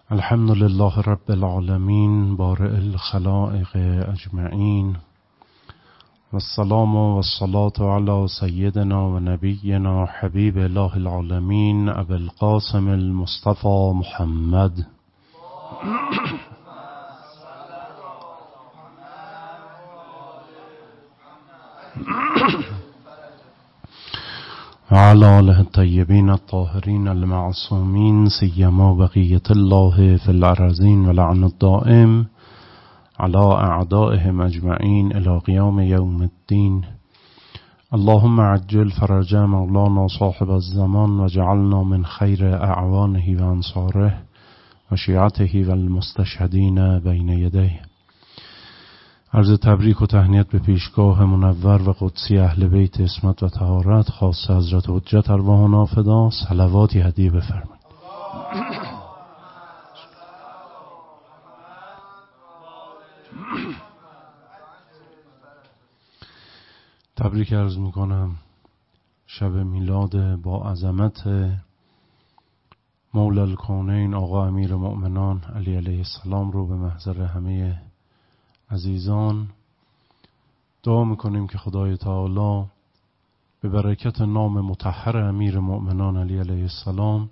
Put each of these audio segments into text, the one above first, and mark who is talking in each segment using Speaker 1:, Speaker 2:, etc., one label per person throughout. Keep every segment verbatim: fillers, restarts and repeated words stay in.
Speaker 1: الحمد لله رب العالمين بارئ الخلائق اجمعین والسلام والصلاة على سيدنا ونبينا حبيب الله العالمين ابي القاسم المصطفى محمد وعلى آله الطيبين الطاهرين المعصومين سيما بقية الله في الأراضين ولعن الدائم على أعدائهم أجمعين إلى قيام يوم الدين. اللهم عجل فرج مولانا صاحب الزمان وجعلنا من خير أعوانه وأنصاره وشيعته والمستشهدين بين يديه. عرض تبریک و تهنیت به پیشگاه منور و قدسی اهل بیت عصمت و طهارت، خاص حضرت حجت ارواحنا فدا، صلواتی هدیه بفرمایید. تبریک عرض میکنم شب میلاد با عظمت مولا الکونین آقا امیر مؤمنان علی علیه السلام رو به محضر همه عزیزان. دعا میکنیم که خدای تعالی به برکت نام مطهر امیر مؤمنان علی علیه السلام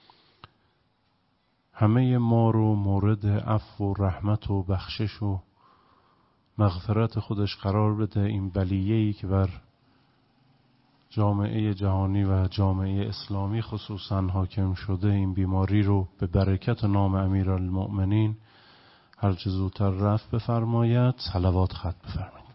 Speaker 1: همه ما رو مورد عفو و رحمت و بخشش و مغفرت خودش قرار بده. این بلیه‌ای که بر جامعه جهانی و جامعه اسلامی خصوصا حاکم شده، این بیماری رو به برکت نام امیر المؤمنین هر چه زودتر رفع بفرماید. صلوات ختم بفرمایید.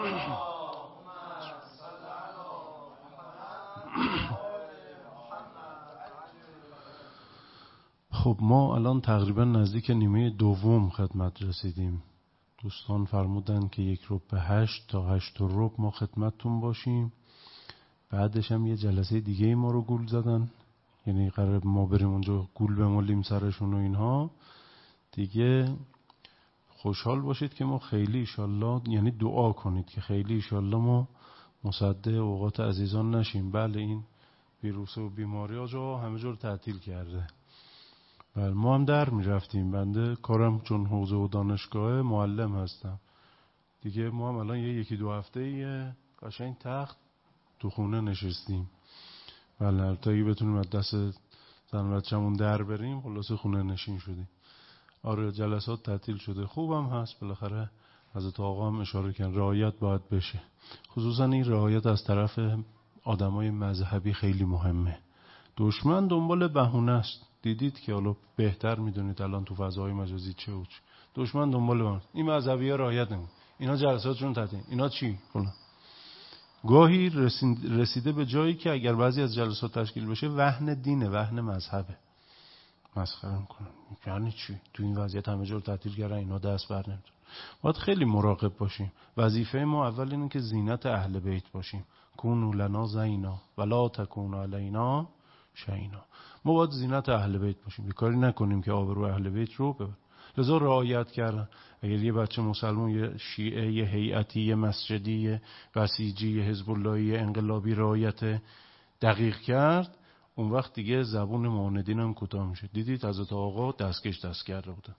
Speaker 1: خب ما الان تقریبا نزدیک نیمه دوم خدمت رسیدیم. دوستان فرمودن که یک ربع به هشت تا هشت و ربع ما خدمتتون باشیم. بعدش هم یه جلسه دیگه ای ما رو گول زدن، یعنی قرار ما بریم اونجا گول بمالیم سرشون و اینها دیگه. خوشحال باشید که ما خیلی ایشالله، یعنی دعا کنید که خیلی ایشالله ما مصدع اوقات عزیزان نشیم. بله این ویروس و بیماری ها جا همه جور تعطیل کرده. بله ما هم در می رفتیم. بنده کارم چون حوزه و دانشگاه معلم هستم دیگه، ما هم الان یه یکی دو هفته یه قشنگ تخت تو خونه نشستیم. بله تا اگه بتونیم از دست زن بچه‌مون در بریم خلاصه خونه نشین شدیم. آره جلسات تعطیل شده، خوبم هست. بالاخره حضرت آقا هم اشاره کردن رعایت باید بشه، خصوصا این رعایت از طرف آدمای مذهبی خیلی مهمه. دشمن دنبال بهونه است. دیدید که حالا بهتر میدونید الان تو فضای مجازی چه و چه. دشمن دنبال بهونه. این مذهبی‌ها رعایت نمی‌کنن، اینا جلساتشون تعطیل، اینا چی فلان. گاهی رسیده به جایی که اگر بعضی از جلسات تشکیل بشه وهن دینه، وهن مذهبه. مسخره میکنن. یعنی چی؟ تو این وضعیت همه جور تعطیل کردن، اینا دست بر نمیتونن. باید خیلی مراقب باشیم. وظیفه ما اول اینه که زینت اهل بیت باشیم. کونوا لنا زینا ولا تکونوا علینا شینا. ما باید زینت اهل بیت باشیم، بیکاری نکنیم که آبرو اهل بیت رو ببر. لذا رعایت کردن. اگر یه بچه مسلمان، یه شیعه، یه هیئتی، یه مسجدی، یه بسیجی، یه حزب اللهی انقلابی رعایت دقیق کرد، اون وقت دیگه زبون معاندین هم کوتاه میشه. دیدید حضرت آقا دستکش دست کرده بودن.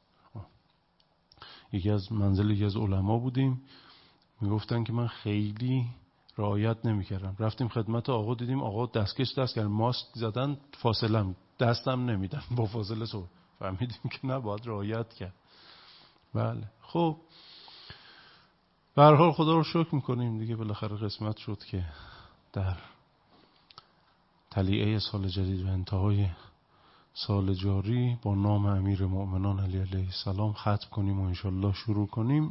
Speaker 1: یکی از منزل یکی از علما بودیم، میگفتن که من خیلی رعایت نمیکردم. رفتیم خدمت آقا، دیدیم آقا دستکش دست کرد، ماسک زدن، فاصله دستم نمیدن، با فاصله سو فهمیدیم که نباید رعایت کرد. بله خب به هر حال خدا رو شکر میکنیم دیگه، بالاخره قسمت شد که در تلیعه سال جدید و انتهای سال جاری با نام امیر مؤمنان علی علیه السلام ختم کنیم و انشالله شروع کنیم.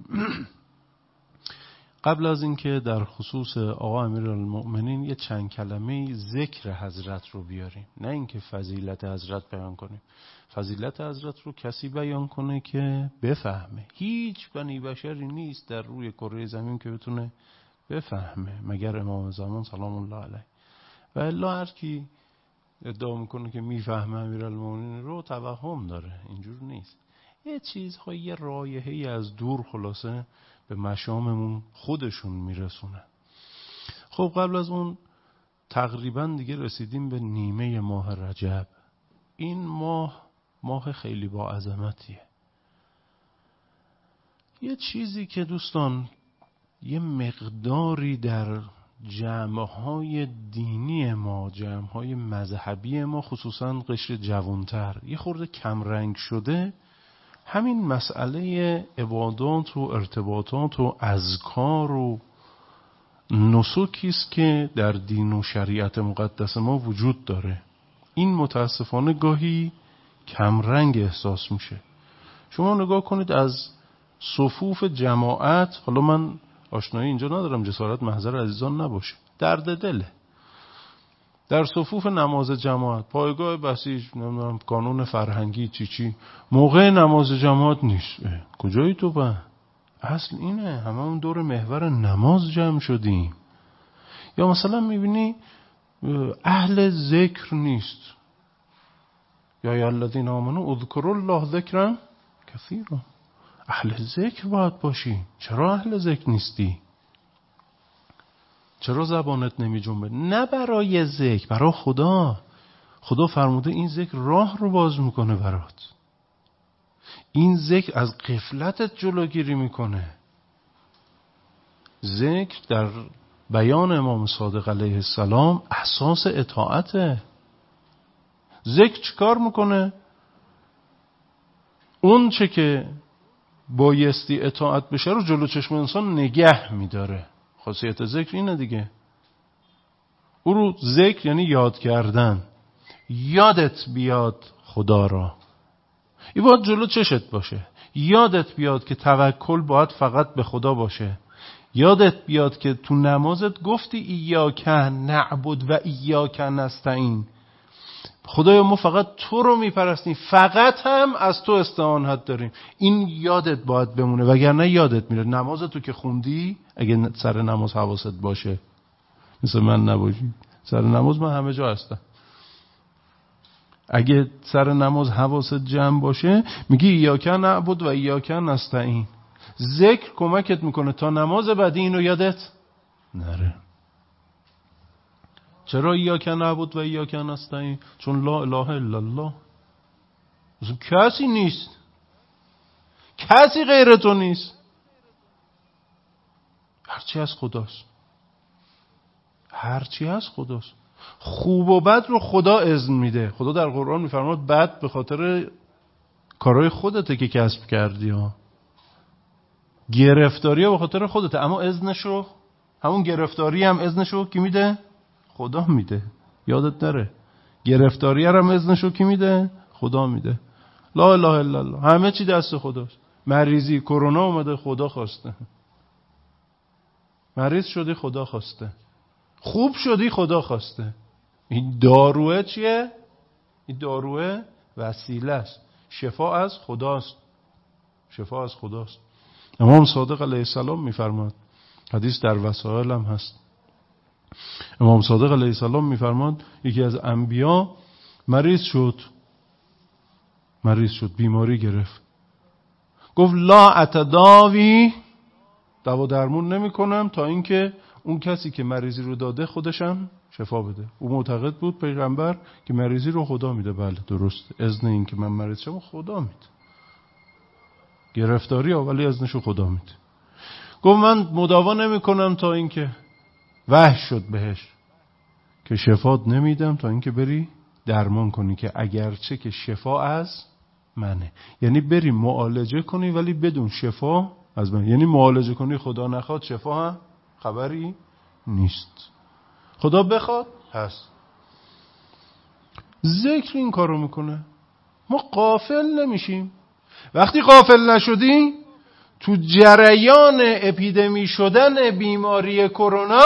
Speaker 1: قبل از اینکه در خصوص آقا امیر المؤمنین یه چند کلمه ذکر حضرت رو بیاریم، نه اینکه فضیلت حضرت بیان کنیم. فضیلت حضرت رو کسی بیان کنه که بفهمه. هیچ بنی بشری نیست در روی کره زمین که بتونه بفهمه مگر امام زمان سلام الله علیه. و الا هر کی ادعا میکنه که میفهمه امیرالمومنین رو توهم داره. اینجور نیست. یه چیزهای یه رایحه‌ای از دور خلاصه به مشاممون خودشون میرسونه. خب قبل از اون تقریبا دیگه رسیدیم به نیمه ماه رجب. این ماه ماه خیلی با عظمتیه. یه چیزی که دوستان یه مقداری در جمع‌های دینی ما، جمع‌های مذهبی ما، خصوصا قشر جوانتر یه خورده کمرنگ شده، همین مسئله عبادات و ارتباطات و اذکار و نسکی است که در دین و شریعت مقدس ما وجود داره. این متاسفانه گاهی کمرنگ احساس میشه. شما نگاه کنید از صفوف جماعت، حالا من آشنایی اینجا ندارم، جسارت محضر عزیزان نباشه، درد دله. در صفوف نماز جماعت، پایگاه بسیج، نمیدونم کانون فرهنگی چی چی، موقع نماز جماعت نیست. کجایی تو با؟ اصل اینه، همه اون دور محور نماز جمع شدیم. یا مثلا میبینی اهل ذکر نیست. یا یا الذین آمنوا اذکروا الله ذکرا کثیرا. اهل ذکر باید باشی. چرا اهل ذکر نیستی؟ چرا زبانت نمی جنبه؟ نه برای ذکر، برای خدا. خدا فرموده این ذکر راه رو باز میکنه برات. این ذکر از غفلتت جلوگیری میکنه. ذکر در بیان امام صادق علیه السلام اساس اطاعته. ذکر چیکار میکنه؟ اون چه که بایستی اطاعت بشه رو جلو چشم انسان نگه میداره. خاصیت ذکر اینه دیگه. او رو ذکر یعنی یاد کردن. یادت بیاد خدا را. این باید جلو چشت باشه. یادت بیاد که توکل باید فقط به خدا باشه. یادت بیاد که تو نمازت گفتی ایاک نعبد و ایاک نستعین. خدایا ما فقط تو رو میپرستیم، فقط هم از تو استعانت داریم. این یادت باید بمونه، وگرنه یادت میره. نماز تو که خوندی، اگه سر نماز حواست باشه، مثل من نباشی، سر نماز من همه جا هستم، اگه سر نماز حواست جمع باشه میگی ایاک نعبد و ایاک نستعین. ذکر کمکت میکنه تا نماز بعدی اینو یادت نره. چرا ایاک نعبد و ایاک نستعین؟ چون لا اله الا الله. کسی نیست، کسی غیر تو نیست، هرچی از خداست، هرچی از خداست. خوب و بد رو خدا اذن میده. خدا در قرآن میفرماد بد به خاطر کارهای خودته که کسب کردی ها، گرفتاری ها به خاطر خودته، اما اذنشو، همون گرفتاری هم اذنشو کی میده؟ خدا میده. یادت نره گرفتاری هم اذنشو کی میده؟ خدا میده. لا اله الا الله. همه چی دست خداست. مریضی کرونا اومده خدا خواسته، مریض شدی خدا خواسته، خوب شدی خدا خواسته. این داروه چیه؟ این داروه وسیله است. شفا از خداست، شفا از خداست. امام صادق علیه السلام میفرماد، حدیث در وسائل هم هست، امام صادق علیه السلام میفرماد یکی از انبیا مریض شد، مریض شد، بیماری گرفت، گفت لا اتداوی، دوا درمون نمی کنم تا اینکه اون کسی که مریضی رو داده خودشم شفا بده. او معتقد بود پیغمبر که مریضی رو خدا میده. بله درست، اذن این که من مریض شم خدا میده، گرفتاری اولی اذنشو خدا میده. گفت من مداوا نمی کنم تا اینکه وحی شد بهش که شفات نمیدم تا اینکه بری درمان کنی، که اگرچه که شفا از منه. یعنی بری معالجه کنی ولی بدون شفا از من. یعنی معالجه کنی خدا نخواد شفا هم خبری نیست، خدا بخواد هست. ذکر این کارو میکنه. ما غافل نمیشیم. وقتی غافل نشدی تو جریان اپیدمی شدن بیماری کرونا،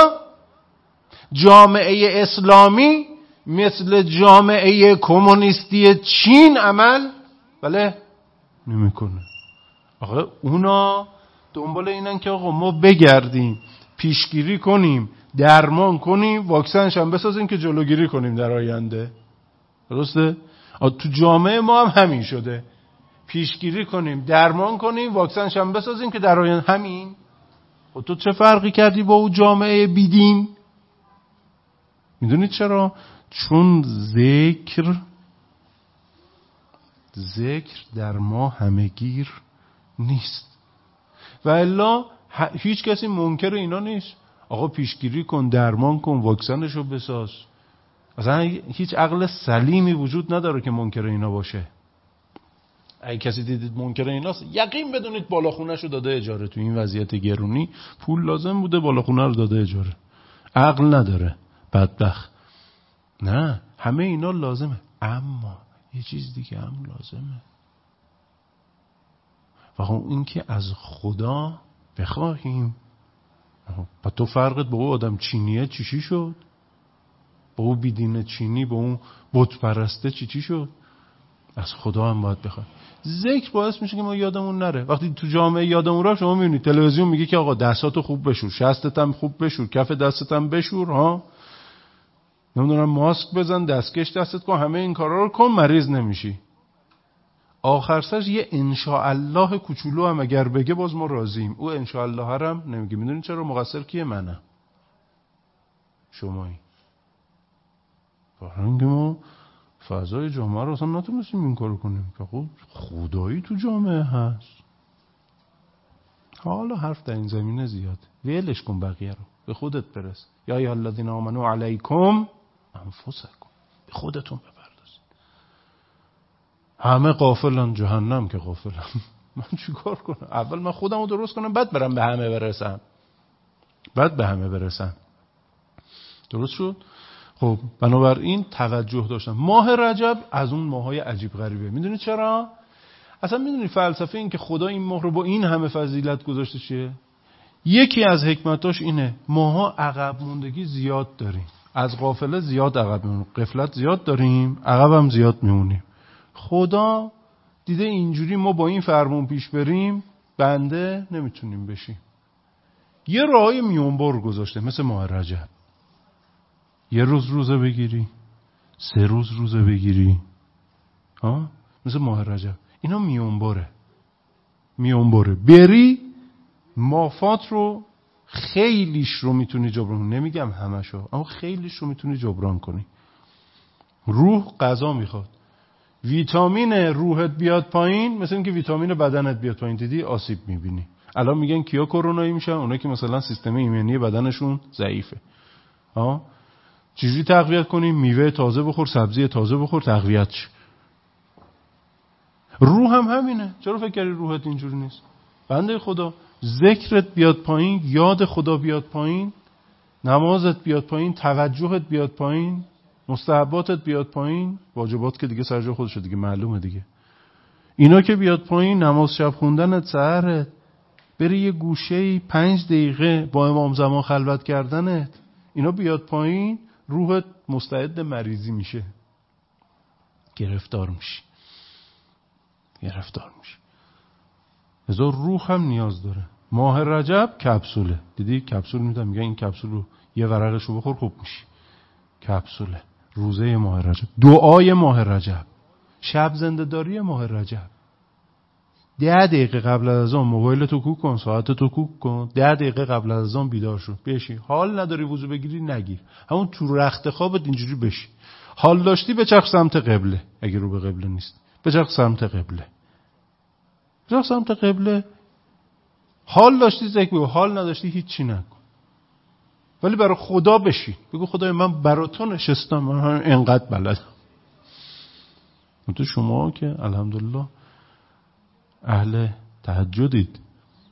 Speaker 1: جامعه اسلامی مثل جامعه کمونیستی چین عمل بله نمیکنه. آقا اونا دنبال اینن که آقا ما بگردیم پیشگیری کنیم، درمان کنیم، واکسنش هم بسازیم که جلوگیری کنیم در آینده. درسته؟ تو جامعه ما هم همین شده، پیشگیری کنیم، درمان کنیم، واکسنش هم بسازیم که در آینده. همین. خب تو چه فرقی کردی با اون جامعه بیدین؟ میدونید چرا؟ چون ذکر ذکر در ما همه‌گیر نیست. و الا هیچ کسی منکر اینا نیست. آقا پیشگیری کن، درمان کن، واکسنشو بساز. اصلا هیچ عقل سلیمی وجود نداره که منکر اینا باشه. اگه کسی دیدید منکر ایناست، یقین بدونید بالاخونه‌شو داده اجاره. تو این وضعیت گرونی پول لازم بوده، بالاخونه رو داده اجاره. عقل نداره بدبخت. نه، همه اینا لازمه، اما یه چیز دیگه هم لازمه. و خب این که از خدا بخواهیم. با تو فرقت با اون آدم چینیه چی شد؟ با اون بیدین چینی، با اون بت پرسته چی چی شد؟ از خدا هم باید بخواهیم. ذکر باعث میشه که ما یادمون نره. وقتی تو جامعه یادمون رفت، شما میبینید تلویزیون میگه که آقا دستاتو خوب بشور، شستت هم خوب بشور، کف دستت هم بشور، ها نمیدونم ماسک بزن، دستکش دستت کن، همه این کارا رو کن، مریض نمیشی. آخر سرش یه انشاءالله کوچولو هم اگر بگه باز ما راضیم. او انشاءالله هم نمیگه. میدونید چرا؟ مقصر کیه؟ منم، شمایی. برای ما فضای جامعه رو اصلا نتونستیم این کارو کنیم که خب خدایی تو جامعه هست. حالا حرف در این زمینه زیاد، ویلش کن، بقیه رو به خودت برس. یا ای الذین آمنوا علیکم انفسکم، به خودتون بپردازید. همه غافلن، جهنم که غافلن. من چیکار کنم؟ اول من خودم رو درست کنم، بعد برم به همه برسم، بعد به همه برسم. درست شد؟ خب بنابراین توجه داشتم. ماه رجب از اون ماهای عجیب غریبه. میدونید چرا؟ اصلا میدونید فلسفه این که خدا این ماه رو با این همه فضیلت گذاشته چیه؟ یکی از حکمتاش اینه ماها عقب موندگی زیاد داریم، از غافله زیاد عقب میمونیم، غفلت زیاد داریم، عقب هم زیاد میمونیم. خدا دیده اینجوری ما با این فرمون پیش بریم، بنده نمیتونیم بشیم. یه راهی میونبر گذاشته، مثل ماه رجب. یه روز روزه بگیری، سه روز روزه بگیری، ها، مثل ماه رجب. اینا میونبره، میونبره بری مافات رو، خیلیش رو میتونی جبران، نمیگم همشو، اما خیلیش رو میتونی جبران کنی. روح غذا میخواد، ویتامین روحت بیاد پایین، مثل اینکه ویتامین بدنت بیاد پایین، دیدی آسیب میبینی. الان میگن کیا کرونایی میشن؟ اونایی که مثلا سیستم ایمنی بدنشون ضعیفه. ها، چجوری تقویت کنیم؟ میوه تازه بخور، سبزی تازه بخور، تقویت شی. روح هم همینه. چرا فکر کردی روحت اینجوری نیست؟ بنده خدا، ذکرت بیاد پایین، یاد خدا بیاد پایین، نمازت بیاد پایین، توجهت بیاد پایین، مستحباتت بیاد پایین، واجبات که دیگه سر جای خودشه دیگه، معلومه دیگه. اینا که بیاد پایین، نماز شب خوندنت، سحرت، بری یه گوشه‌ای پنج دقیقه با امام زمان خلوت کردنت، اینا بیاد پایین، روحت مستعد مریضی میشه، گرفتار میشی، گرفتار میشی. ازا روح هم نیاز داره. ماه رجب کپسوله، دیدی کپسول میدن، میگن این کپسول رو یه ورقشو بخور خوب میشی. کپسوله، روزه ماه رجب، دعای ماه رجب، شب زنده داری ماه رجب. ده دقیقه قبل از آن موبایلتو کوک کن، ساعتتو کوک کن، ده دقیقه قبل از آن بیدار شو، بشی. حال نداری وضو بگیری، نگیر، همون تو رخت خوابت اینجوری بشی. حال داشتی بچرخ سمت قبله، اگه رو به قبله نیست بچرخ سمت قبله، بچرخ سمت قبله. حال داشتی ذکر بگو، حال نداشتی هیچی نکن، ولی برای خدا بشی، بگو خدای من برای تو نشستم، من اینقدر بلدم. تو شما که الحمدلله اهل تهجدید،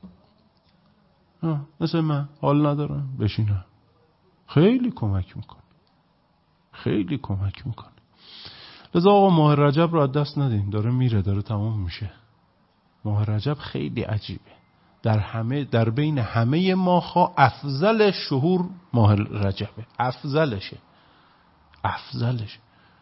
Speaker 1: مثل من حال ندارم بشینم، خیلی کمک میکنه، خیلی کمک میکنه. لذا آقا ماه رجب رو از دست ندیم، داره میره، داره تمام میشه. ماه رجب خیلی عجیبه، در همه در بین همه ماه‌ها افضل شهور ماه رجبه، افضلشه، افضلشه.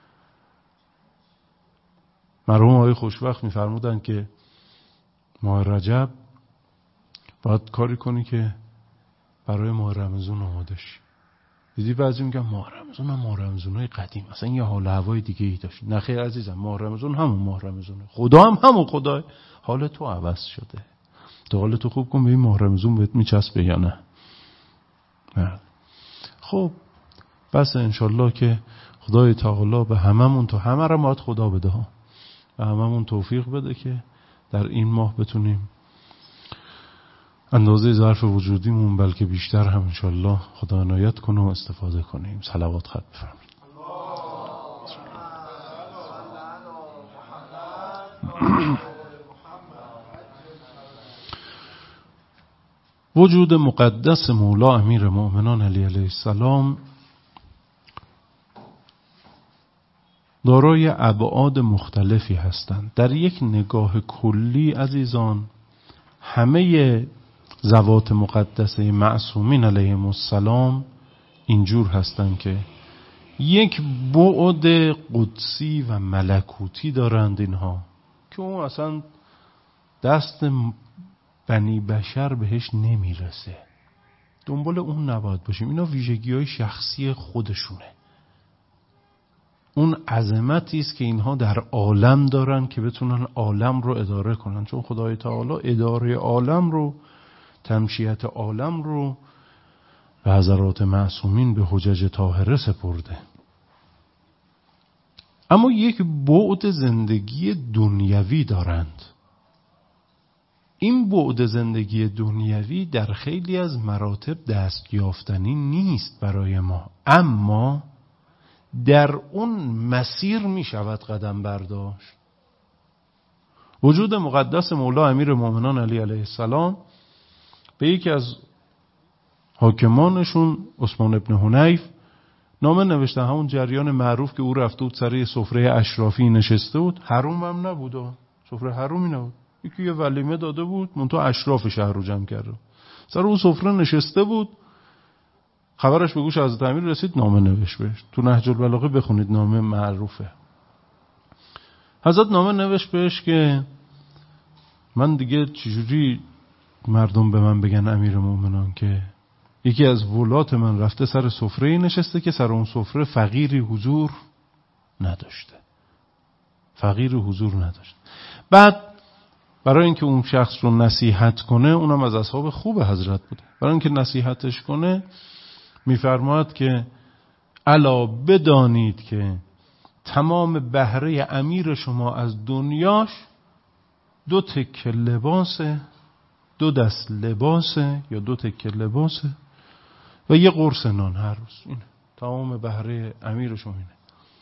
Speaker 1: مرحوم آقای خوشبخت میفرمودن که ماه رجب باید کاری کنی که برای ماه رمضان آماده شی. دیدی بعضی میگن ماه رمضان هم ماه رمضانای قدیم، اصلا یه حال هوای دیگه ای داشت. نه خیر عزیزم، ماه رمضان همون ماه رمضانه، خدا هم همون خدا. حال تو عوض شده، تو حال تو خوب کن، ببین ماه رمضان بهت میچسبه یا نه. نه. خب بس انشالله که خدای تعالی به هممون، تو همه را مات خدا بده ها. و هممون توفیق بده که در این ماه بتونیم اندازه ظرف وجودیمون بلکه بیشتر هم انشالله خدا عنایت کنه و استفاده کنیم. صلوات خط بفرمایید. وجود مقدس مولا امیر مؤمنان علی علیه السلام دارای ابعاد مختلفی هستند. در یک نگاه کلی عزیزان، همه ذوات مقدسه معصومین علیهم السلام اینجور هستند که یک بعد قدسی و ملکوتی دارند اینها که اون اصلا دست بنی بشر بهش نمیرسه. دنبال اون نباید باشیم. اینا ویژگی‌های شخصی خودشونه. اون عظمتی است که اینها در عالم دارن که بتونن عالم رو اداره کنن، چون خدای تعالی اداره عالم رو، تمشیت عالم رو به حضرات معصومین به حجج طاهره سپرده. اما یک بعد زندگی دنیوی دارند. این بعد زندگی دنیوی در خیلی از مراتب دست یافتنی نیست برای ما، اما در اون مسیر می شود قدم برداشت. وجود مقدس مولا امیر مومنان علی علیه السلام به یکی از حاکمانشون عثمان ابن حنیف نامه نوشته، همون جریان معروف که او رفته بود سر سفره اشرافی نشسته بود. حروم هم نبود، سفره حرومی نبود، یکی یه ولیمه داده بود، منتها اشراف شهر رو جمع کرده. سر اون سفره نشسته بود، خبرش به گوش حضرت امیر رسید، نامه نوشت بهش. تو نهج البلاغه بخونید، نامه معروفه. حضرت نامه نوشت بهش که من دیگه چجوری مردم به من بگن امیر مومنان که یکی از ولات من رفته سر سفره نشسته که سر اون سفره فقیری حضور نداشته. فقیری حضور نداشته. بعد برای اینکه اون شخص رو نصیحت کنه، اونم از اصحاب خوب حضرت بوده، برای اینکه نصیحتش کنه میفرماید که الا بدانید که تمام بهره امیر شما از دنیاش دو تکه لباسه، دو دست لباسه یا دو تکه لباسه و یه قرص نان هر روز. این تمام بهره امیر شما اینه.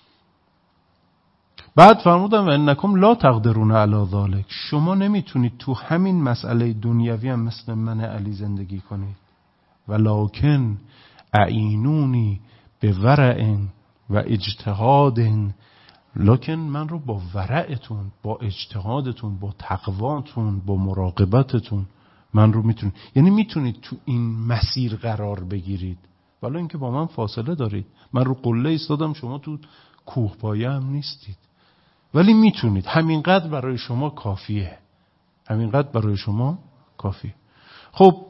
Speaker 1: بعد فرمودن و انکم لا تقدرون علی ذلک، شما نمیتونید تو همین مسئله دنیوی هم مثل من علی زندگی کنید. ولکن اعینونی به ورع و اجتهاد، لکن من رو با ورعتون، با اجتهادتون، با تقواتون، با مراقبتتون من رو میتونید، یعنی میتونید تو این مسیر قرار بگیرید، ولی اینکه با من فاصله دارید. من رو قله ایستادم، شما تو کوه پایه هم نیستید، ولی میتونید. همینقدر برای شما کافیه، همینقدر برای شما کافیه. خب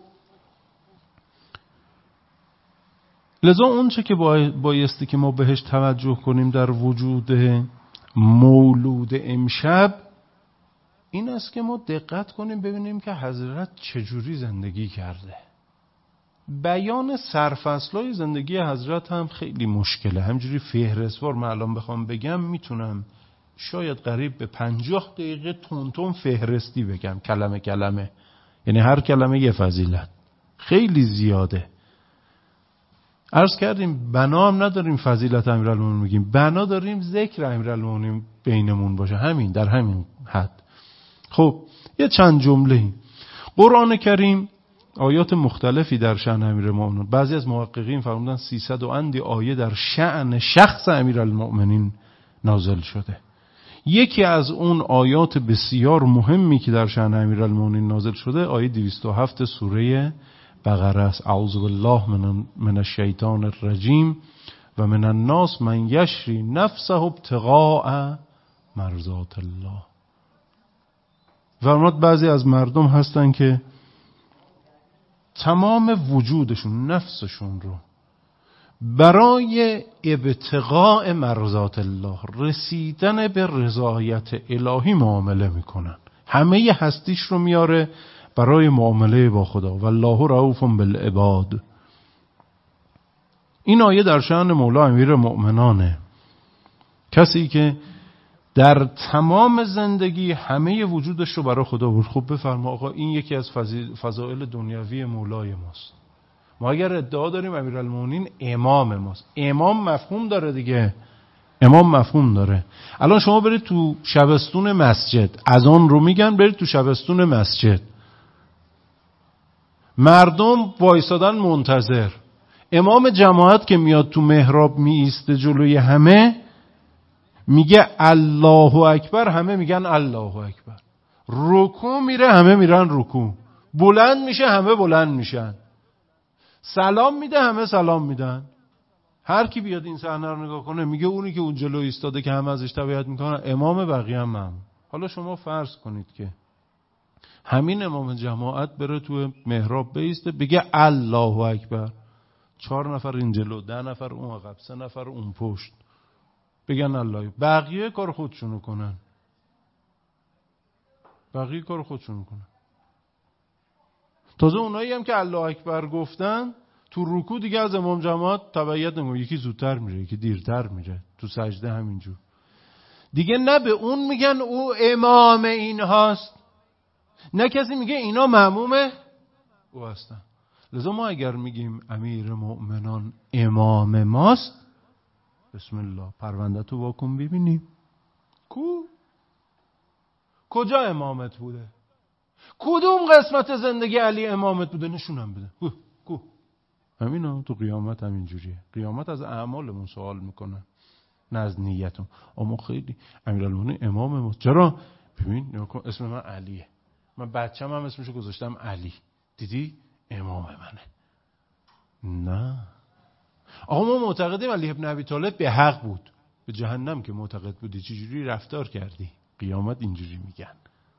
Speaker 1: لذا اون چه که بایستی که ما بهش توجه کنیم در وجود مولود امشب این است که ما دقت کنیم ببینیم که حضرت چجوری زندگی کرده. بیان سرفصلای زندگی حضرت هم خیلی مشکله. همجوری فهرستوار من الان بخوام بگم میتونم شاید قریب به پنجاه دقیقه تون تون فهرستی بگم، کلمه کلمه، یعنی هر کلمه یه فضیلت، خیلی زیاده. عرض کردیم بنا هم نداریم فضیلت امیرالمومنین میگیم، بنا داریم ذکر امیرالمومنین بینمون باشه، همین در همین حد. خب یه چند جمله. قرآن کریم آیات مختلفی در شأن امیرالمومنین، بعضی از محققین فرمودن سیصد و اندی آیه در شأن شخص امیرالمومنین نازل شده. یکی از اون آیات بسیار مهمی که در شأن امیرالمومنین نازل شده آیه دویست و هفت سوره بقره است. اعوذ بالله من من الشیطان الرجیم و من الناس من یشری نفسه ابتغاء مرضات الله. فرمود بعضی از مردم هستن که تمام وجودشون، نفسشون رو برای ابتغاء مرضات الله، رسیدن به رضایت الهی معامله میکنن. همه هستیش رو میاره برای معامله با خدا. والله رؤوف بالعباد. این آیه در شأن مولا امیر مؤمنانه، کسی که در تمام زندگی همه وجودش رو برای خدا برد. خب بفرما آقا این یکی از فضائل دنیوی مولای ماست. ما اگر ادعا داریم امیرالمومنین امام ماست، امام مفهوم داره دیگه، امام مفهوم داره. الان شما برید تو شبستون مسجد، اذان رو میگن، برید تو شبستون مسجد، مردم وایسادن منتظر، امام جماعت که میاد تو محراب می ایسته جلوی همه، میگه الله اکبر، همه میگن الله اکبر. رکوع میره، همه میرن رکوع. بلند میشه، همه بلند میشن. سلام میده، همه سلام میدن. هر کی بیاد این صحنه رو نگاه کنه میگه اونی که اون جلو ایستاده که همه ازش تبعیت میکنن امام، بقیه هم مأموم. حالا شما فرض کنید که همین امام جماعت بره تو محراب بیسته بگه الله اکبر، چهار نفر این جلو، ده نفر اون عقب، سه نفر اون پشت بگن الله، بقیه کار خودشونو کنن، بقیه کار خودشونو کنن. تازه اونایی هم که الله اکبر گفتن تو رکوع دیگه از امام جماعت تبعیت نمیکنه، یکی زودتر میره یکی دیرتر میره، تو سجده همینجور دیگه. نه به اون میگن او امام این هاست، نه کسی میگه اینا مأموم او هستن. لذا ما اگر میگیم امیر مؤمنان امام ماست، بسم الله پرونده تو واکن ببینیم کو کجا امامت بوده، کدوم قسمت زندگی علی امامت بوده، نشونم بده. کو کو همینا تو قیامت همین جوریه. قیامت از اعمالمون سوال میکنه نه از نیتمون. اما خیلی امیرالمومنین امام ما، چرا؟ ببین نکن اسم من علیه، من بچه‌م هم اسمشو گذاشتم علی، دیدی امام منه. نه آقا ما معتقدیم علی ابن ابی طالب به حق بود، به جهنم که معتقد بودی چجوری رفتار کردی؟ قیامت اینجوری میگن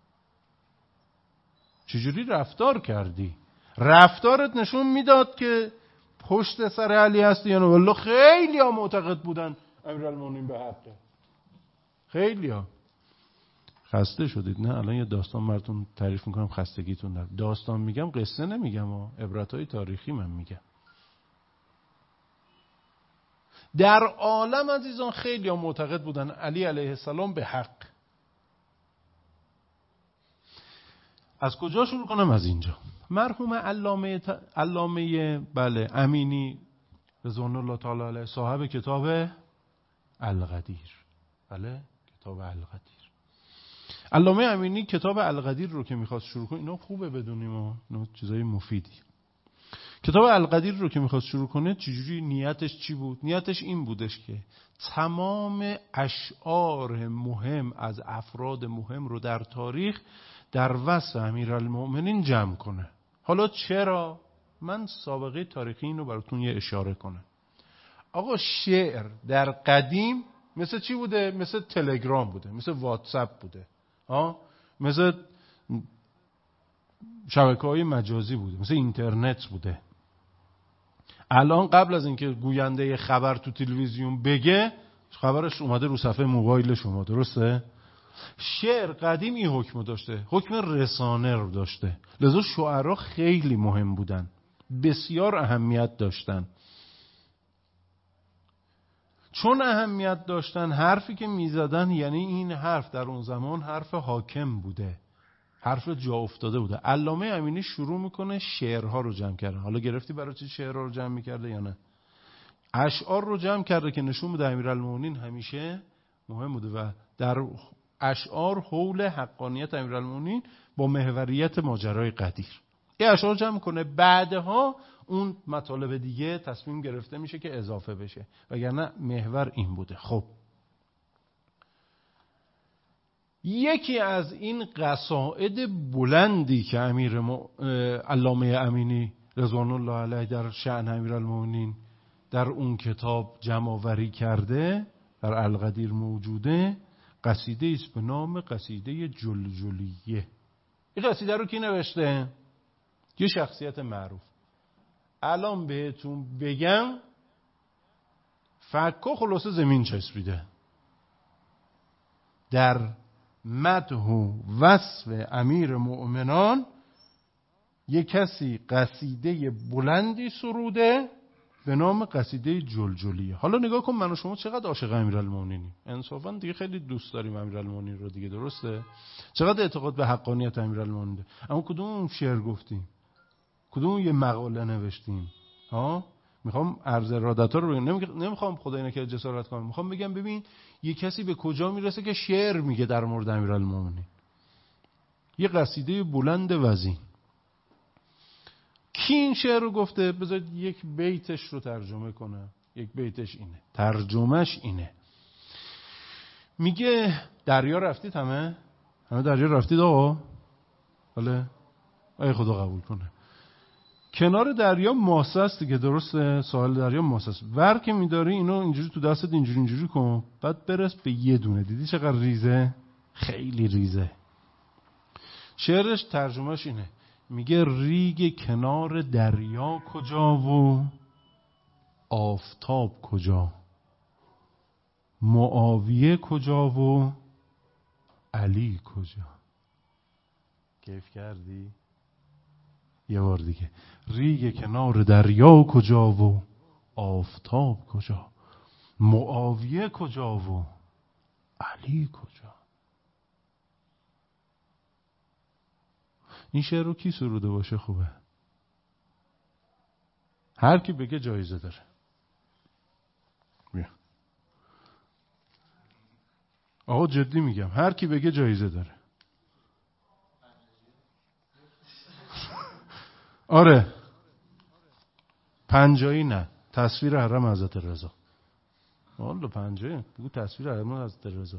Speaker 1: چجوری رفتار کردی؟ رفتارت نشون میداد که پشت سر علی هستی یا نه. والله خیلی ها معتقد بودن امیرالمومنین به حقه، خیلی ها. خسته شدید نه؟ الان یه داستان براتون تعریف میکنم خستگیتون در. داستان میگم قصه نمیگم ها، عبرتهای تاریخی من میگم. در عالم عزیزان خیلی ها معتقد بودن علی علیه السلام به حق. از کجا شروع کنم؟ از اینجا. مرحوم علامه ت... علامه بله امینی رضوان الله تعالی علیه، صاحب کتاب القدیر، بله کتاب القدیر. علامه امینی کتاب القدیر رو که میخواست شروع کنه، اینا خوبه بدونیم و اینا چیزای مفیدی. کتاب القدیر رو که میخواست شروع کنه چجوری، نیتش چی بود؟ نیتش این بودش که تمام اشعار مهم از افراد مهم رو در تاریخ در وصف امیرالمؤمنین جمع کنه. حالا چرا؟ من سابقه تاریخی این رو براتون یه اشاره کنم. آقا شعر در قدیم مثل چی بوده؟ مثل تلگرام بوده، مثل واتساپ بوده، ها، مثل شبکه‌های مجازی بوده، مثل اینترنت بوده. الان قبل از اینکه گوینده خبر تو تلویزیون بگه، خبرش اومده رو صفحه موبایل شما، درسته؟ شعر قدیم این حکم داشته، حکم رسانه رو داشته. لذا شعرا خیلی مهم بودن، بسیار اهمیت داشتن. چون اهمیت داشتن، حرفی که میزدن، یعنی این حرف در اون زمان حرف حاکم بوده، حرف جا افتاده بوده. علامه امینی شروع میکنه شعرها رو جمع کرده. حالا گرفتی برای چی شعرها رو جمع میکرده یا نه؟ اشعار رو جمع کرده که نشون بده امیرالمومنین همیشه مهم بوده و در اشعار حول حقانیت امیرالمومنین با محوریت ماجرای قدیر. این اشعار جمع کنه، بعدها اون مطالب دیگه تصمیم گرفته میشه که اضافه بشه، وگرنه محور این بوده. خب یکی از این قصائد بلندی که امیر م... علامه امینی رضوان الله علیه در شأن امیرالمومنین در اون کتاب جمع آوری کرده، در القدیر موجوده، قصیده است به نام قصیده جلجلیه. این قصیده رو کی نوشته؟ یه شخصیت معروف. الان بهتون بگم فکا خلاصه زمین چسبیده. در مدح و وصف امیر مؤمنان یک کسی قصیده بلندی سروده به نام قصیده جلجلیه. حالا نگاه کن من و شما چقدر عاشق امیرالمومنینیم. انصافا دیگه خیلی دوست داریم امیرالمومنین رو دیگه، درسته؟ چقدر اعتقاد به حقانیت امیرالمومنین داریم. اما کدوم شعر گفتیم؟ کدوم یه مقاله نوشتیم؟ ها؟ میخوام عرض ارادت‌ها رو بگم، نمیخوام خدای نکرده جسارت کنم، میخوام بگم ببین یه کسی به کجا میرسه که شعر میگه در مورد امیرالمومنین. یه قصیده بلند وزین. کی این شعر رو گفته؟ بذارید یک بیتش رو ترجمه کنم. یک بیتش اینه، ترجمهش اینه. میگه دریا رفتید همه؟ همه دریا رفتید آقا؟ بله؟ ای خدا قبول کنه. کنار دریا ماسه است دیگه، درسته؟ ساحل دریا ماسه است. ور که میداری اینو اینجوری تو دستت اینجوری اینجوری کن، بعد برس به یه دونه. دیدی چقدر ریزه؟ خیلی ریزه. شعرش ترجمهش اینه، میگه ریگ کنار دریا کجا و آفتاب کجا، معاویه کجا و علی کجا. کیف کردی؟ یه بار دیگه، ریگ کنار دریا کجا و آفتاب کجا، معاویه کجا و علی کجا. این شعر رو کی سروده باشه خوبه؟ هر کی بگه جایزه داره. بیا آقا جدی میگم، هر کی بگه جایزه داره. آره پنجایی نه، تصویر حرم حضرت رضا. والله پنجایی بگو تصویر حرم حضرت رضا.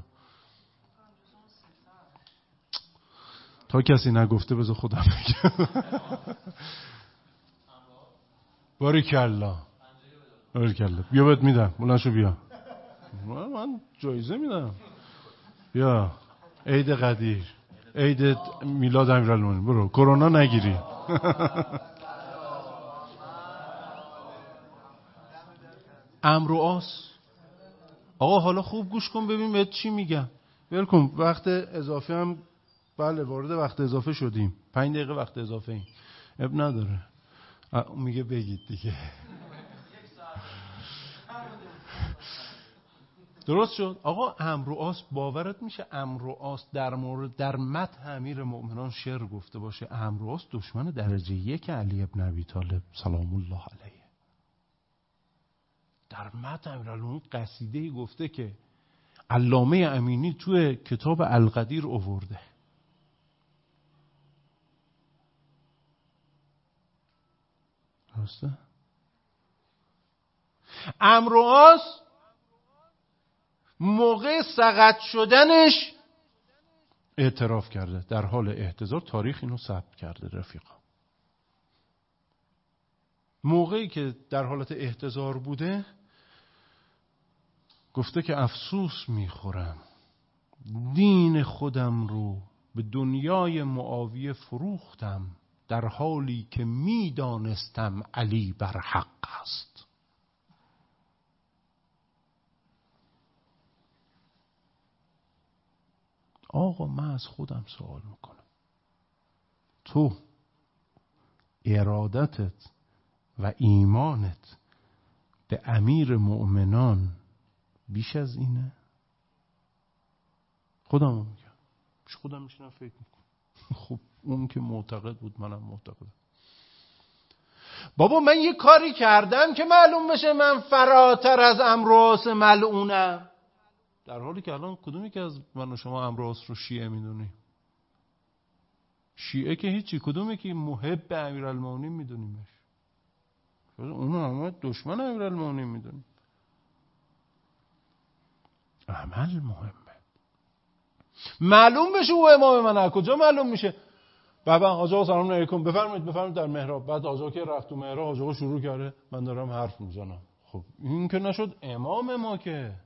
Speaker 1: تا کسی نگفته بذار خودم بگم. باریکلا باریکلا. بیا بهت میدم، بلندشو بیا. من جایزه میدم. بیا عید قدیر، عید میلاد امیرالمومنین. برو کرونا نگیری. امر و آس. آقا حالا خوب گوش کن ببین بهت چی میگم. ول کن وقت اضافه هم. بله وارد وقت اضافه شدیم، پنج دقیقه وقت اضافه ایم، اب نداره. میگه بگید دیگه. درست شد. آقا امر و آس، باورت میشه امر و آس در مورد در مدح امیر مؤمنان شعر گفته باشه؟ امر و آس دشمن درجه یک علی ابن ابی طالب سلام الله علیه. در مدح امیرالمومنین قصیده گفته که علامه امینی توی کتاب القدیر آورده. درسته؟ امر و آس موقع سقط شدنش اعتراف کرده، در حال احتضار. تاریخ اینو ثبت کرده رفیقا. موقعی که در حالت احتضار بوده گفته که افسوس میخورم دین خودم رو به دنیای معاویه فروختم، در حالی که میدانستم علی بر حق است. آقا من از خودم سوال میکنم، تو ارادتت و ایمانت به امیر مؤمنان بیش از اینه؟ خودم میگم، خودم میشینم فکر میکنم. خب اون که معتقد بود منم معتقدم. بابا من یه کاری کردم که معلوم بشه من فراتر از امر و آس ملعونم، در حالی که الان کدومی که از من و شما امر و آس رو شیعه میدونی؟ شیعه که هیچی. کدومی که محب امیرالمومنین میدونیمش؟ اونو همه دشمن امیرالمومنین میدونیم. عمل مهمه. معلوم بشه او امام من. از کجا معلوم میشه؟ بابا آقا سلام علیکم، بفرمایید بفرمایید در محراب. بعد آقا که رفت تو محراب آقا شروع کرده من دارم حرف میزنم. خب این که نشد امام ما که.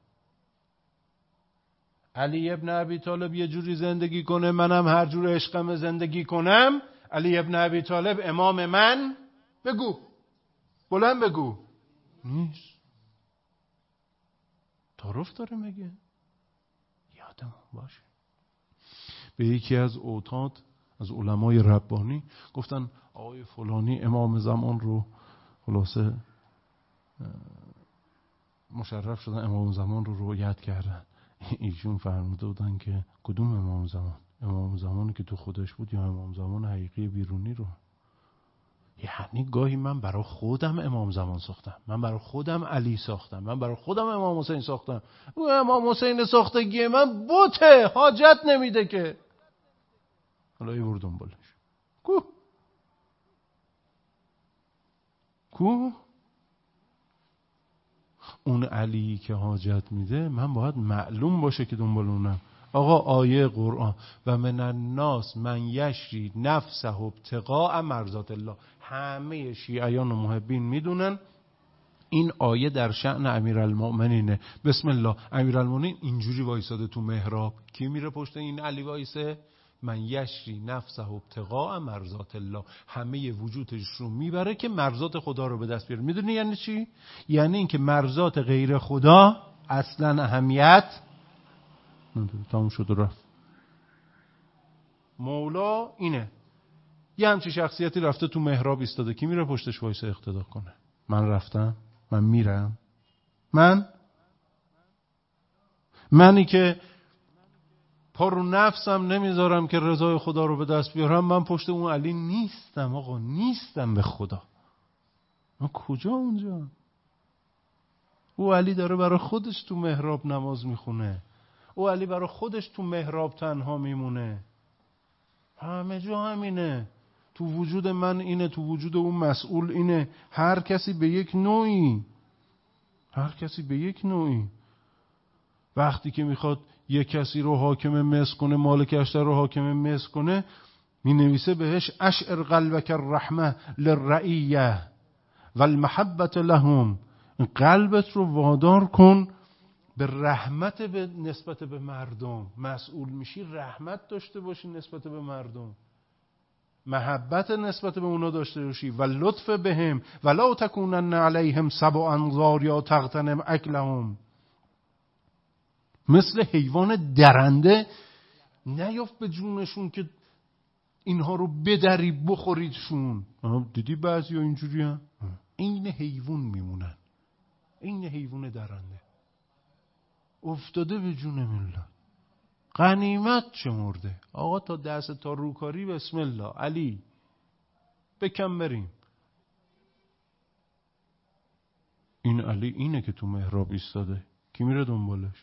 Speaker 1: علی ابن ابی طالب یه جوری زندگی کنه منم هر جور عشقم زندگی کنم. علی ابن ابی طالب امام من؟ بگو بلند بگو. نیست. تعارف داره مگه؟ یادمون باشه. به یکی از اوتاد از علمای ربانی گفتن آقای فلانی امام زمان رو خلاصه مشرف شدن امام زمان رو رؤیت کردن. ایشون فرموده بودن که کدوم امام زمان؟ امام زمانی که تو خودش بود یا امام زمان حقیقی بیرونی رو؟ یعنی گاهی من برای خودم امام زمان ساختم، من برای خودم علی ساختم، من برای خودم امام حسین ساختم. اون امام حسین ساختگی من بوته، حاجت نمیده که. حالا ای بردون بلش کو کو اون علی که حاجت میده من باید معلوم باشه که دنبال اونم. آقا آیه قرآن و من الناس من یشری نفسه ابتغاء مرضات الله، همه شیعیان و محبین میدونن این آیه در شأن امیرالمؤمنینه. بسم الله، امیرالمؤمنین اینجوری وایساده تو محراب، کی میره پشت این علی وایسه؟ من یشری نفسه ابتغاء مرضات الله، همه وجودش رو میبره که مرضات خدا رو به دست بیاره. میدونی یعنی چی؟ یعنی اینکه مرضات غیر خدا اصلا اهمیت نداره. تموم شد و رفت. مولا اینه، یه همچی شخصیتی رفته تو محراب ایستاده، کی میره پشتش وایسه اقتدا کنه؟ من رفتم؟ من میرم؟ من منی که پا رو نفسم نمیذارم که رضای خدا رو به دست بیارم، من پشت اون علی نیستم. آقا نیستم به خدا. من کجا اونجا؟ او علی داره برای خودش تو محراب نماز میخونه، او علی برای خودش تو محراب تنها میمونه. همه جا همینه. تو وجود من اینه، تو وجود اون مسئول اینه. هر کسی به یک نوعی، هر کسی به یک نوعی. وقتی که میخواد یک کسی رو حاکم مصر کنه، مالک اشتر رو حاکم مصر کنه، می نویسه بهش اشعر قلبک الرحمه للرعیه والمحبت لهم، قلبت رو وادار کن به رحمت به نسبت به مردم. مسئول میشی رحمت داشته باشی نسبت به مردم، محبت نسبت به اونا داشته باشی و لطف بهم ولا تکونن علیهم سبع انظار یا تغتنم اکلهم. مثل حیوان درنده نیافت به جونشون که اینها رو بدری بخوریدشون. دیدی بعضی ها اینجوری هم این حیوان میمونن، این حیوان درنده افتاده به جون ملت، غنیمت شمرده. آقا تا دست تا روکاری بسم الله علی بکن بریم. این علی اینه که تو محراب ایستاده، کی میره دنبالش؟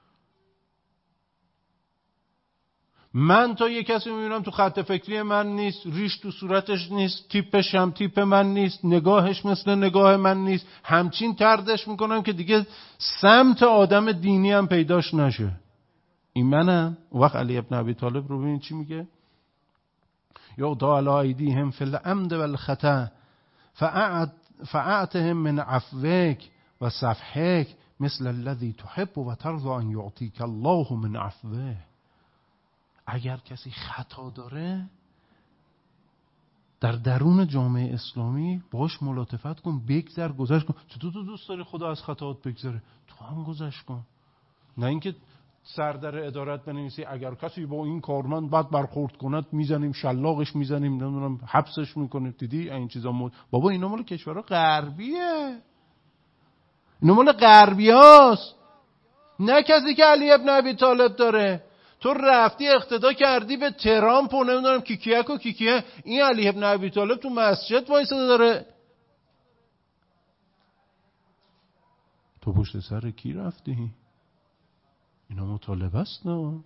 Speaker 1: من تا یه کسی میبینم تو خط فکری من نیست، ریش تو صورتش نیست، تیپش هم تیپ من نیست، نگاهش مثل نگاه من نیست، همچین طردش میکنم که دیگه سمت آدم دینی هم پیداش نشه. این منم. اون وقت علی ابن ابی طالب رو ببین چی میگه؟ یغدا علی ایدیهم فی العمد والخطا فاعتهم من عفوک و صفحک مثل الذی تحب و ترضى ان یعطیک الله من عفوه. اگر کسی خطا داره در درون جامعه اسلامی باش ملاطفت کن، بگذر، گذشت کن. چطور تو دوست داری خدا از خطاات بگذره؟ تو هم گذشت کن. نه اینکه سردر ادارت بنویسی اگر کسی با این کارمند بد برخورد کند میزنیم، شلاقش میزنیم، نمیدونم حبسش میکنیم. دیدی این چیزا مود. بابا اینا مال کشورها غربیه، اینا مال غربیاست، نه کسی که علی ابن ابی طالب داره. تو رفتی اقتدا کردی به ترامپ و نمیدونم کیکیک و کیکیه، این علی ابن ابی طالب تو مسجد وایساده داره. تو پشت سر کی رفتی؟ اینا مطالبه است نه؟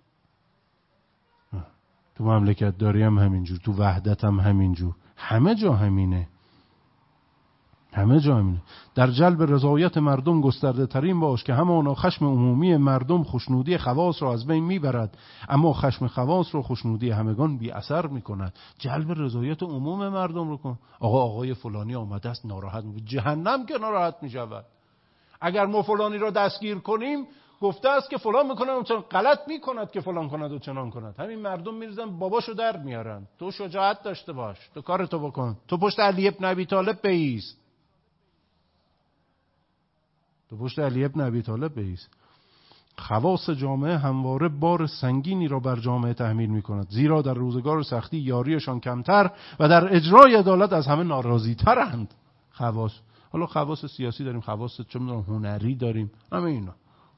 Speaker 1: تو مملکت داری هم همینجور، تو وحدت هم همینجور، همه جا همینه، همه جا همینه. در جلب رضایت مردم گسترده ترین باش که همانا خشم عمومی مردم خوشنودی خواص را از بین میبرد، اما خشم خواص را خوشنودی همگان بی اثر میکند. جلب رضایت عموم مردم رو کن. آقا آقای فلانی آمده است ناراحت میشه، جهنم که ناراحت میشود. اگر ما فلانی را دستگیر کنیم گفته است که فلان میکنه و چنان، غلط میکند که فلان کند و چنان کند. همین مردم میریزن باباشو در میارن. تو شجاعت داشته باش، تو کارتو بکن، تو پشت علی ابن ابی طالب بایست، تو پشت علی ابن ابی طالب بایست. خواص جامعه همواره بار سنگینی را بر جامعه تحمیل میکند، زیرا در روزگار سختی یاریشان کمتر و در اجرای عدالت از همه ناراضی ترند. خواص حالا خواص سیاسی داریم، خواص چه می‌دونم هنری داریم، همه اینا.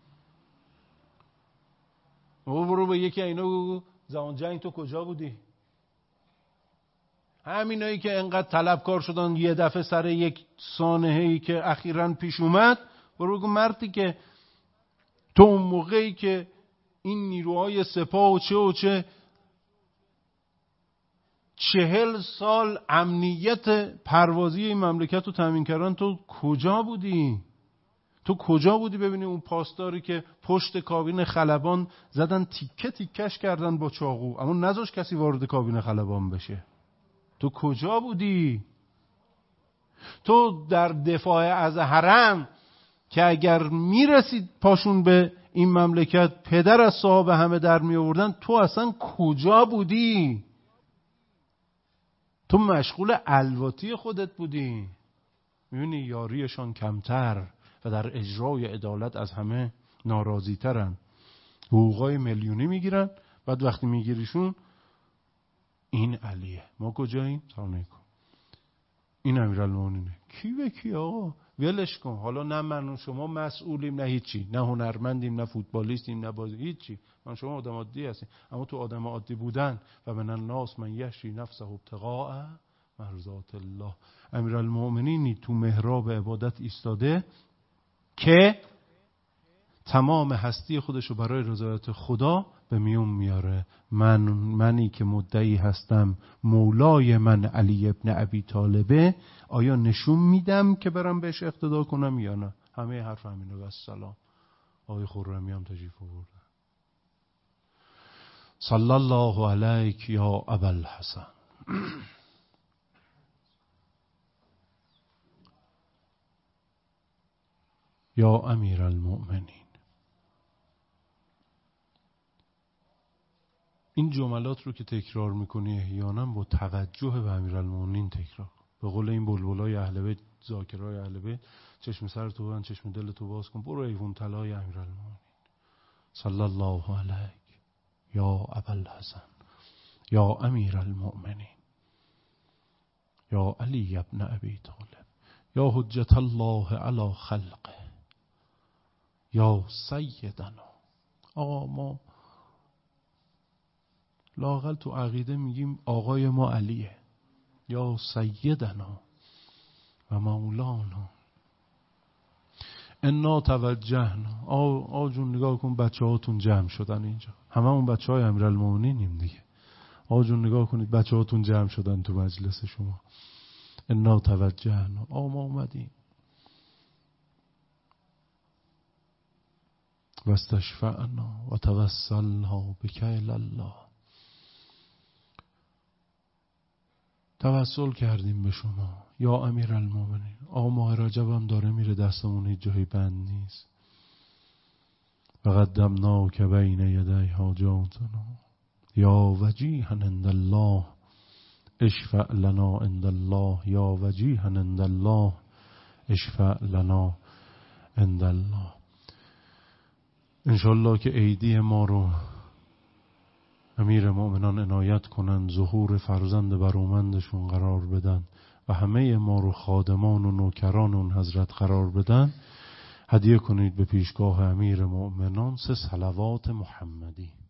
Speaker 1: او برو به یکی اینا بگو زمان جنگ تو کجا بودی؟ همینایی که انقدر طلبکار شدن یه دفعه سر یک سانحه‌ای که اخیراً پیش اومد، برو بگو مردی که تو اون موقعی که این نیروهای سپاه و چه و چه چهل سال امنیت پروازی این مملکت رو تامین کردن، تو کجا بودی؟ تو کجا بودی ببینی اون پاسداری که پشت کابین خلبان زدن تیکه تیکش کردن با چاقو، اما نذاش کسی وارد کابین خلبان بشه؟ تو کجا بودی؟ تو در دفاع از حرم که اگر میرسید پاشون به این مملکت پدر از صاحب همه در می آوردن، تو اصلا کجا بودی؟ تو مشغول الواتی خودت بودی. میبینی یاریشان کمتر و در اجرای عدالت از همه ناراضی ترن. حقوقای میلیونی میگیرن، بعد وقتی میگیریشون این علیه، ما کجاییم؟ سلام علیکم، این امیرالمومنینه. کی به کی آقا؟ ولش کن. حالا نه من و شما مسئولیم، نه هیچی، نه هنرمندیم، نه فوتبالیستیم، نه بازی، هیچی. من شما آدم عادی هستیم. اما تو آدم عادی بودن و من الناس من یشری نفسه ابتغاء مرضات الله. امیرالمومنینی تو محراب عبادت ایستاده که تمام هستی خودشو برای رضایت خدا به میون میاره. من منی که مدعی هستم مولای من علی ابن ابی طالبه، آیا نشون میدم که برم بهش اقتدا کنم یا نه؟ همه حرف همینه. و السلام. آقای خرمی هم تشریف آوردن. صلی الله علیک یا ابوالحسن. یا امیر المؤمنین. این جملات رو که تکرار میکنی احیانا با توجه به امیرالمومنین تکرار. به قول این بلبلای اهل بیت، ذاکرای اهل بیت، چشم سر تو ببند، چشم دل تو باز کن، برو ایوون طلای امیرالمومنین. صلی الله علیک یا ابوالحسن یا امیرالمؤمنین یا علی ابن ابی طالب یا حجت الله علی خلقه یا سیدنا. آقا ما لااقل تو عقیده میگیم آقای ما علیه، یا سیدنا و مولانا. انا توجهنا. آ جون نگاه کن، بچه هاتون جمع شدن اینجا، همه اون بچه های امیرالمومنینیم دیگه. آ جون نگاه کنید، بچه هاتون جمع شدن تو مجلس شما. انا توجهنا. آ ما اومدیم. و استشفعنا و توسلنا بک الی الله. توسل کردیم به شما یا امیرالمومنین. آقا ماه رجب هم داره میره، دستمون هیچ جایی بند نیست. و قدمناک بین یدی حاجاتنا یا وجیها عند الله اشفع لنا عند الله یا وجیها عند الله اشفع لنا عند الله. انشالله که عیدی ما رو امیر مؤمنان عنایت کنن، ظهور فرزند برومندشون قرار بدن و همه ما رو خادمان و نوکران اون حضرت قرار بدن. هدیه کنید به پیشگاه امیر مؤمنان سه صلوات محمدی.